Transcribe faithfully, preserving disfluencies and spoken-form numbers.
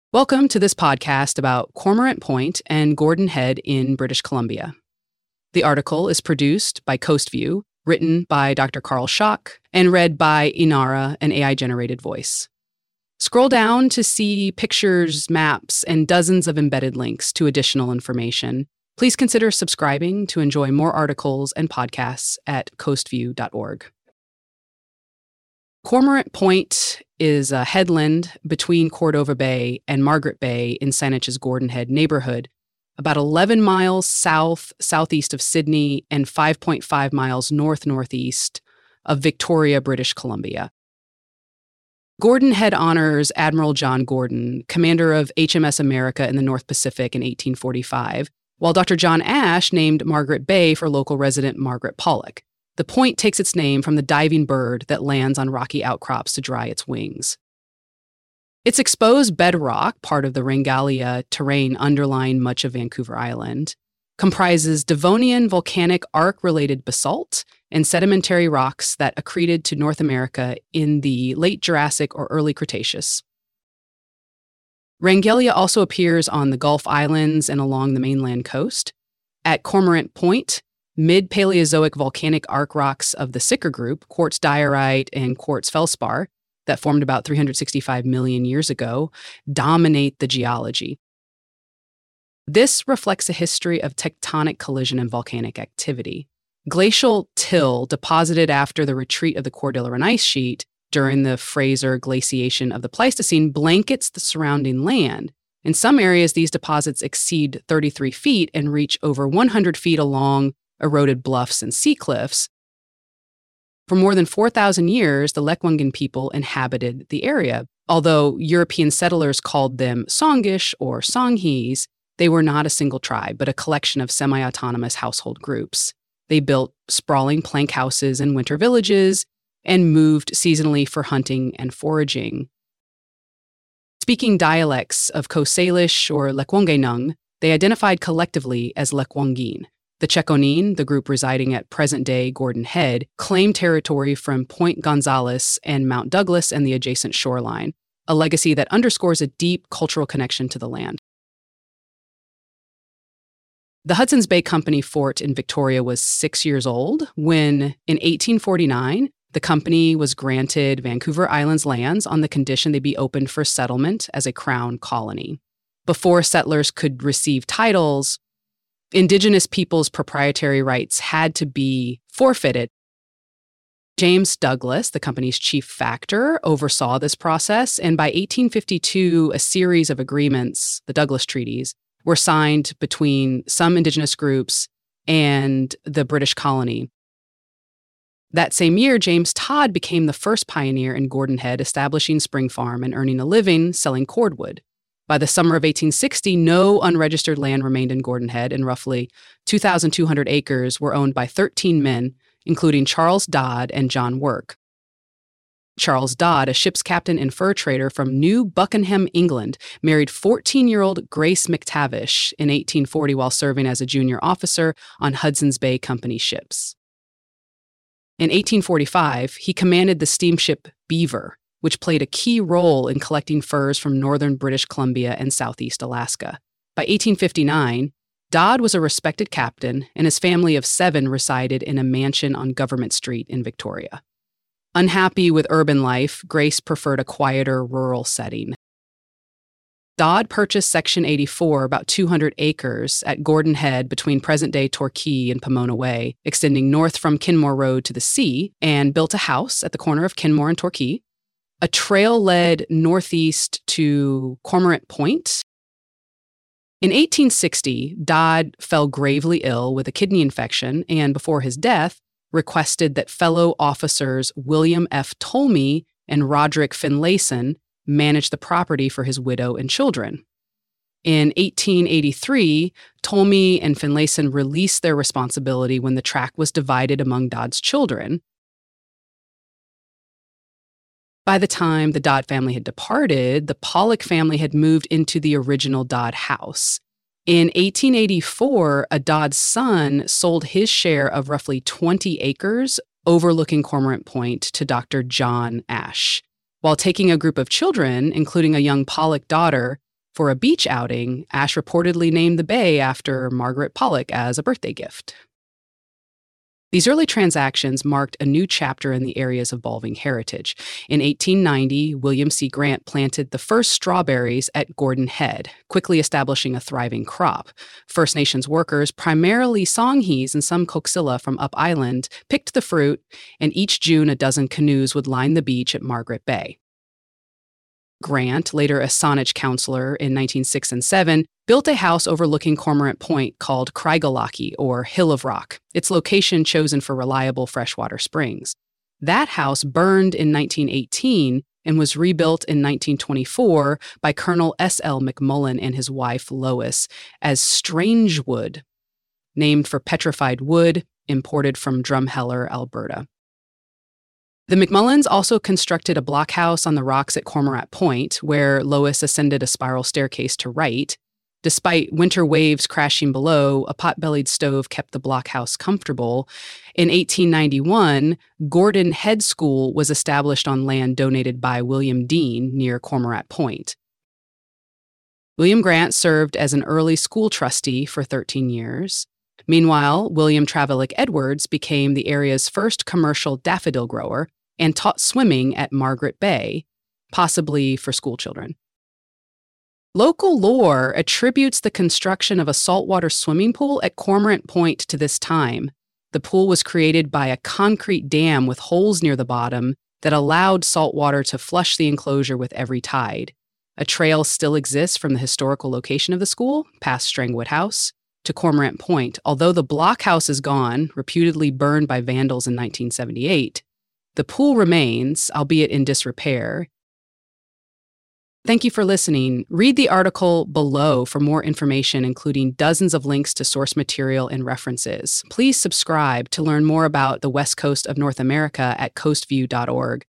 Welcome to this podcast about Cormorant Point and Gordon Head in British Columbia. The article is produced by Coastview, written by Doctor Carl Schock, and read by Inara, an A I-generated voice. Scroll down to see pictures, maps, and dozens of embedded links to additional information. Please consider subscribing to enjoy more articles and podcasts at coastview dot org. Cormorant Point is a headland between Cordova Bay and Margaret Bay in Saanach's Gordon Head neighborhood, about eleven miles south-southeast of Sydney and five point five miles north-northeast of Victoria, British Columbia. Gordon Head honors Admiral John Gordon, commander of H M S America in the North Pacific in eighteen forty-five, while Doctor John Ash named Margaret Bay for local resident Margaret Pollock. The point takes its name from the diving bird that lands on rocky outcrops to dry its wings. Its exposed bedrock, part of the Rangalia terrain underlying much of Vancouver Island, comprises Devonian volcanic arc-related basalt and sedimentary rocks that accreted to North America in the late Jurassic or early Cretaceous. Rangalia also appears on the Gulf Islands and along the mainland coast. At Cormorant Point, mid-Paleozoic volcanic arc rocks of the Sicker group, quartz diorite and quartz feldspar, that formed about three hundred sixty-five million years ago, dominate the geology. This reflects a history of tectonic collision and volcanic activity. Glacial till deposited after the retreat of the Cordilleran ice sheet during the Fraser glaciation of the Pleistocene blankets the surrounding land. In some areas, these deposits exceed thirty-three feet and reach over one hundred feet along eroded bluffs and sea cliffs. For more than four thousand years, the Lekwungen people inhabited the area. Although European settlers called them Songhish or Songhees, they were not a single tribe, but a collection of semi-autonomous household groups. They built sprawling plank houses and winter villages and moved seasonally for hunting and foraging. Speaking dialects of Coast Salish or Lekwunganung, they identified collectively as Lekwungeen. The Chekonin, the group residing at present-day Gordon Head, claimed territory from Point Gonzales and Mount Douglas and the adjacent shoreline, a legacy that underscores a deep cultural connection to the land. The Hudson's Bay Company fort in Victoria was six years old when, in eighteen forty-nine, the company was granted Vancouver Island's lands on the condition they be opened for settlement as a crown colony. Before settlers could receive titles, Indigenous peoples' proprietary rights had to be forfeited. James Douglas, the company's chief factor, oversaw this process, and by eighteen fifty-two, a series of agreements, the Douglas Treaties, were signed between some Indigenous groups and the British colony. That same year, James Todd became the first pioneer in Gordon Head, establishing Spring Farm and earning a living selling cordwood. By the summer of eighteen sixty, no unregistered land remained in Gordon Head, and roughly two thousand two hundred acres were owned by thirteen men, including Charles Dodd and John Work. Charles Dodd, a ship's captain and fur trader from New Buckingham, England, married fourteen-year-old Grace McTavish in eighteen forty while serving as a junior officer on Hudson's Bay Company ships. In eighteen forty-five, he commanded the steamship Beaver, which played a key role in collecting furs from northern British Columbia and southeast Alaska. By eighteen fifty-nine, Dodd was a respected captain, and his family of seven resided in a mansion on Government Street in Victoria. Unhappy with urban life, Grace preferred a quieter rural setting. Dodd purchased Section eighty-four, about two hundred acres, at Gordon Head between present-day Torquay and Pomona Way, extending north from Kinmore Road to the sea, and built a house at the corner of Kinmore and Torquay. A trail led northeast to Cormorant Point. In eighteen sixty, Dodd fell gravely ill with a kidney infection and, before his death, requested that fellow officers William F. Tolmie and Roderick Finlayson manage the property for his widow and children. In eighteen eighty-three, Tolmie and Finlayson released their responsibility when the tract was divided among Dodd's children. By the time the Dodd family had departed, the Pollock family had moved into the original Dodd house. In eighteen eighty-four, a Dodd son sold his share of roughly twenty acres overlooking Cormorant Point to Doctor John Ash. While taking a group of children, including a young Pollock daughter, For a beach outing, Ashe reportedly named the bay after Margaret Pollock as a birthday gift. These early transactions marked a new chapter in the area's evolving heritage. In eighteen ninety, William C. Grant planted the first strawberries at Gordon Head, quickly establishing a thriving crop. First Nations workers, primarily Songhees and some Coxilla from Up Island, picked the fruit, and each June a dozen canoes would line the beach at Margaret Bay. Grant, later a Saanich councillor in nineteen oh six and seven, built a house overlooking Cormorant Point called Craigalachie, or Hill of Rock, its location chosen for reliable freshwater springs. That house burned in nineteen eighteen and was rebuilt in nineteen twenty-four by Colonel S L McMullen and his wife Lois as Strangewood, named for petrified wood imported from Drumheller, Alberta. The McMullens also constructed a blockhouse on the rocks at Cormorant Point, where Lois ascended a spiral staircase to write. Despite winter waves crashing below, a pot-bellied stove kept the blockhouse comfortable. In eighteen ninety-one, Gordon Head School was established on land donated by William Dean near Cormorant Point. William Grant served as an early school trustee for thirteen years. Meanwhile, William Travelick Edwards became the area's first commercial daffodil grower and taught swimming at Margaret Bay, possibly for schoolchildren. Local lore attributes the construction of a saltwater swimming pool at Cormorant Point to this time. The pool was created by a concrete dam with holes near the bottom that allowed salt water to flush the enclosure with every tide. A trail still exists from the historical location of the school, past Strangwood House, to Cormorant Point. Although the blockhouse is gone, reputedly burned by vandals in nineteen seventy-eight, the pool remains, albeit in disrepair. Thank you for listening. Read the article below for more information, including dozens of links to source material and references. Please subscribe to learn more about the West Coast of North America at coastview dot org.